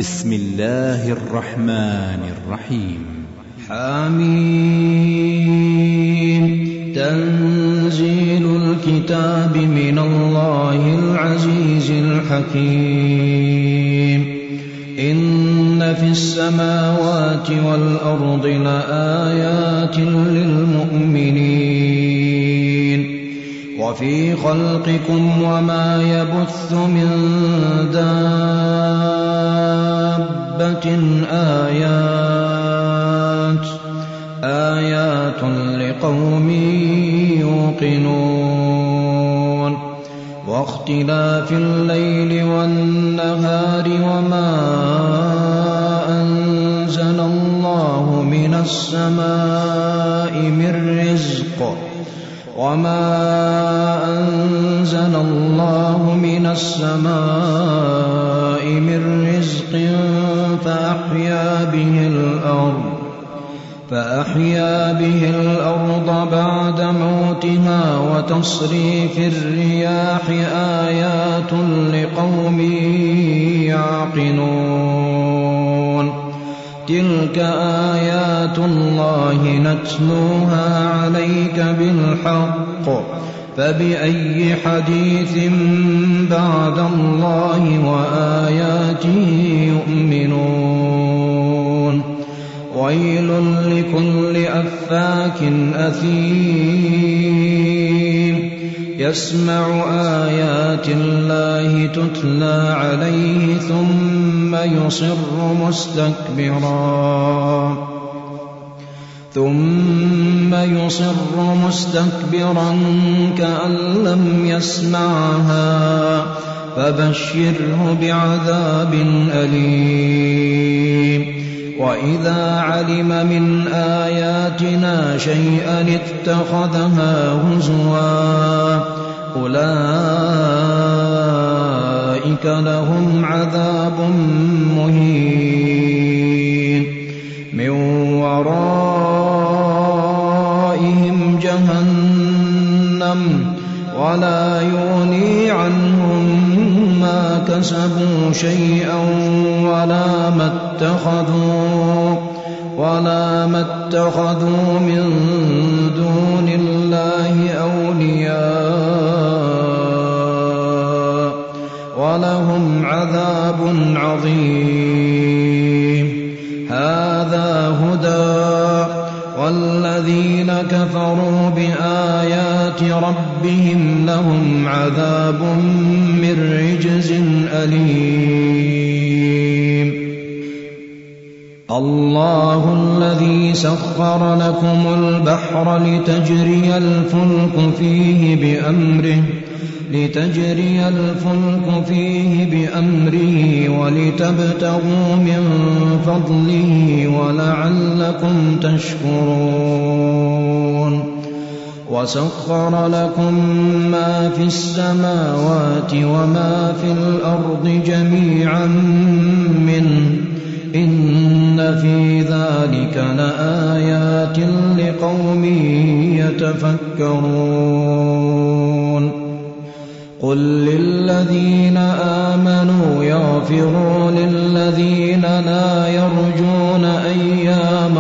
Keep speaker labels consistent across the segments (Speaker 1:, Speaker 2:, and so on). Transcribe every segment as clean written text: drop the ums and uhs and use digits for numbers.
Speaker 1: بسم الله الرحمن الرحيم.
Speaker 2: حميم. تنزيل الكتاب من الله العزيز الحكيم. إن في السماوات والأرض لآيات للمؤمنين وفي خلقكم وما يبث من دابة آيات لقوم يوقنون. واختلاف الليل والنهار وما أنزل الله من السماء من رزق فأحيا به الأرض بعد موتها وتصريف الرياح آيات لقوم يعقلون. تلك آيات الله نتلوها عليك بالحق فبأي حديث بعد الله وآياته يؤمنون. ويل لكل أفاك أثيم يسمع آيات الله تتلى عليه ثم يصر مستكبرا كأن لم يسمعها فبشره بعذاب أليم. وإذا علم من آياتنا شيئا اتخذها هزوا أولئك لهم عذاب مهين. من ورائهم جهنم ولا يغني عنهم ما كسبوا شيئا ولا ما اتخذوا من دون الله أولياء ولهم عذاب عظيم. هذا هدى والذين كفروا بآيات ربهم لهم عذاب من رجز أليم. الله الذي سخر لكم البحر لتجري الفلك فيه بأمره ولتبتغوا من فضله ولعلكم تشكرون. وسخر لكم ما في السماوات وما في الأرض جميعا منه إن في ذلك لآيات لقوم يتفكرون. قل للذين آمنوا يغفروا للذين لا يرجون أيام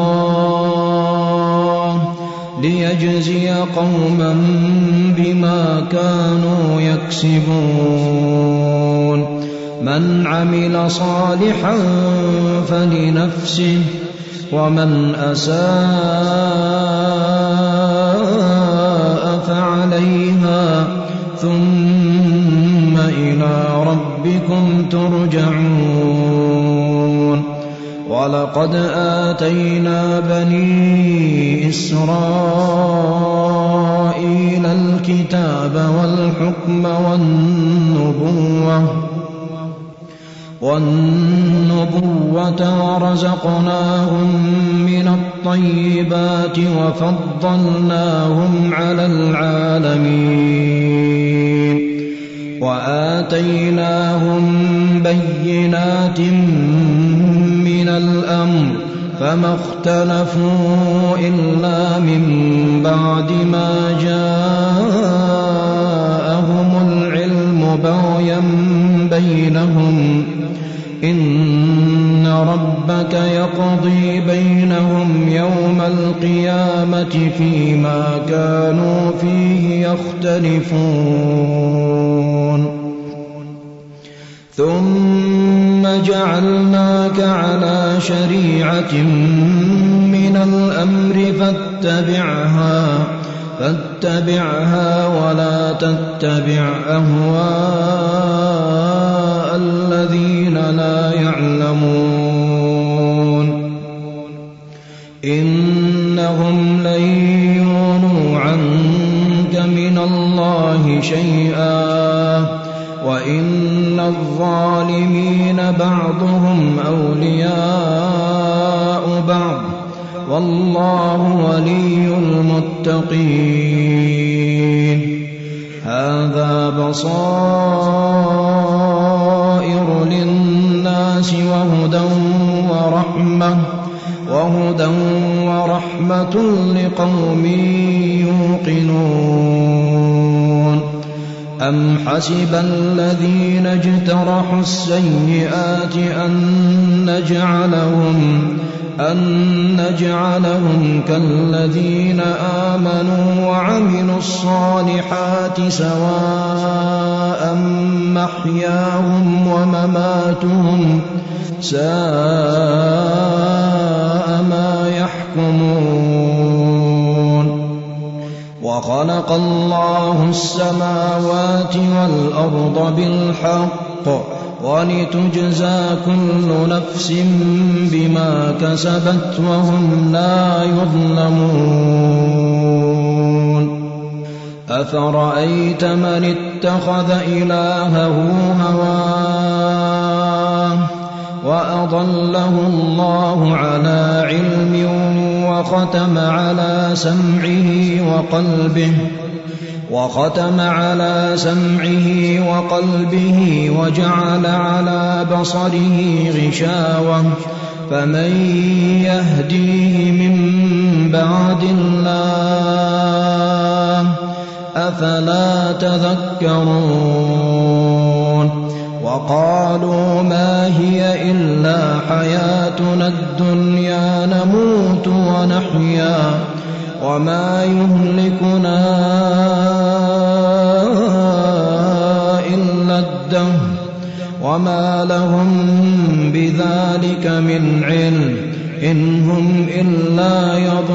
Speaker 2: الله ليجزي قوما بما كانوا يكسبون. من عمل صالحا فلنفسه ومن أساء فعليها ثم إلى ربكم ترجعون. ولقد آتينا بني إسرائيل الكتاب والحكم والنبوة ورزقناهم من الطيبات وفضلناهم على العالمين وآتيناهم بينات من الأمر فما اختلفوا إلا من بعد ما جاءهم العلم بغيا بينهم إن ربك يقضي بينهم يوم القيامة فيما كانوا فيه يختلفون ثم جعلناك على شريعة من الأمر فاتبعها ولا تتبع أهواء الذين لا يعلمون إنهم لن يغنوا عنك من الله شيئا وإن الظالمين بعضهم أولياء بعض والله ولي المتقين هذا بصائر للناس وهدى ورحمة لقوم يوقنون أم حسب الذين اجترحوا السيئات أن نجعلهم كالذين آمنوا وعملوا الصالحات سواء محياهم ومماتهم ساء ما يحكمون وخلق الله السماوات والأرض بالحق ولتجزى كل نفس بما كسبت وهم لا يظلمون أفرأيت من اتخذ إلهه هواه وأضله الله على علم وختم على سمعه وقلبه وجعل على بصره غشاوة فمن يهديه من بعد الله أفلا تذكرون وقالوا ما هي إلا حياتنا الدنيا نموت ونحيا وما يهلكنا إلا الدهر وما لهم بذلك من علم إن هم إلا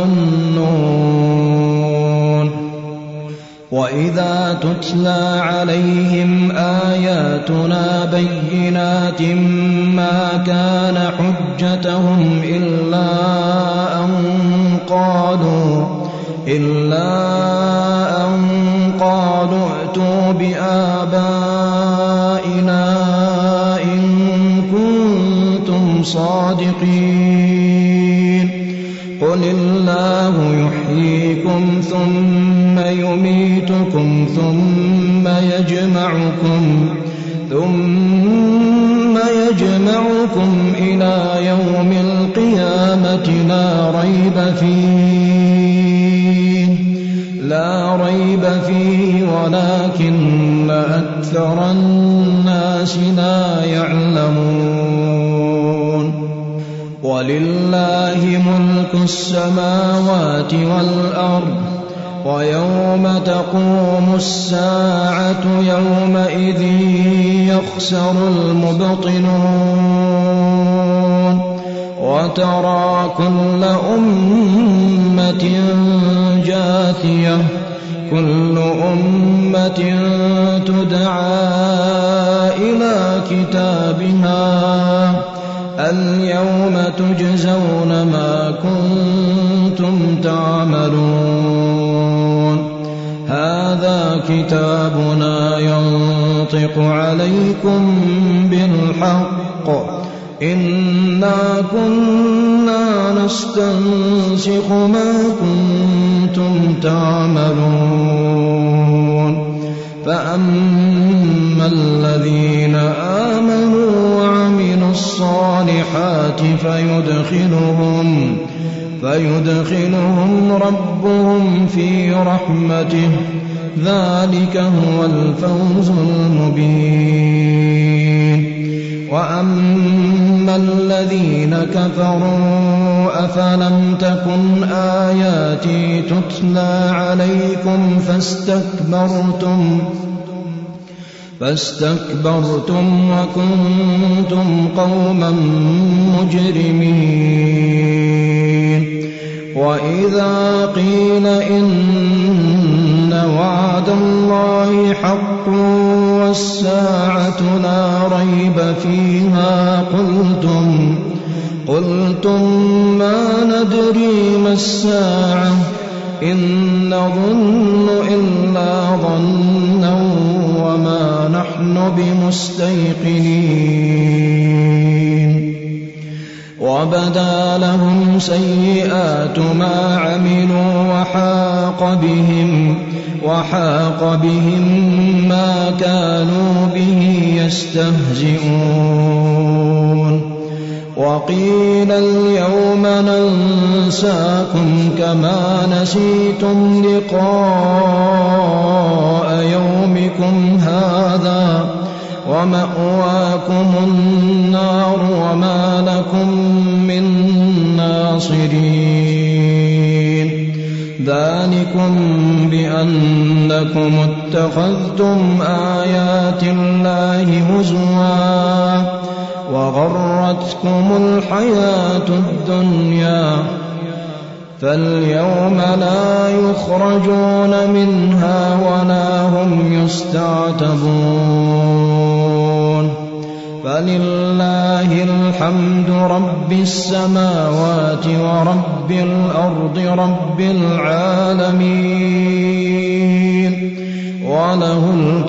Speaker 2: يظنون وإذا تتلى عليهم آياتنا بينات ما كان حجتهم إلا أن قالوا ائتوا بآبائنا إن كنتم صادقين قل الله يحييكم ثم يميتكم ثم يجمعكم إلى يوم القيامة لا ريب فيه ولكن أكثر الناس لا يعلمون ولله ملك السماوات والأرض ويوم تقوم الساعة يومئذ يخسر المبطلون وترى كل أمة جاثية كل أمة تدعى إلى كتابها اليوم تجزون ما كنتم تعملون هذا كتابنا ينطق عليكم بالحق إنا كنا نستنسخ ما كنتم تعملون فأما الذين آمنوا وعملوا الصالحات فيدخلهم ربهم في رحمته ذلك هو الفوز المبين وأما الذين كفروا أفلم تكن آياتي تتلى عليكم فاستكبرتم وكنتم قوما مجرمين وإذا قيل إن وعد الله حق والساعة لا ريب فيها قلتم ما ندري ما الساعة إن نظن إلا ظنا وما نحن بمستيقنين وبدا لهم سيئات ما عملوا وحاق بهم ما كانوا به يستهزئون وقيل اليوم ننساكم كما نسيتم لقاء يومكم هذا ومأواكم النار وما لكم من ناصرين ذلكم بأنكم اتخذتم آيات الله هزوا وغرتكم الحياة الدنيا فاليوم لا يخرجون منها ولا هم يستعتبون فلله الحمد رب السماوات ورب الأرض رب العالمين وله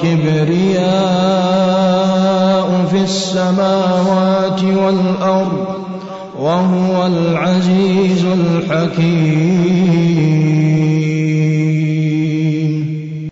Speaker 2: الكبرياء في السماوات والأرض وهو العزيز الحكيم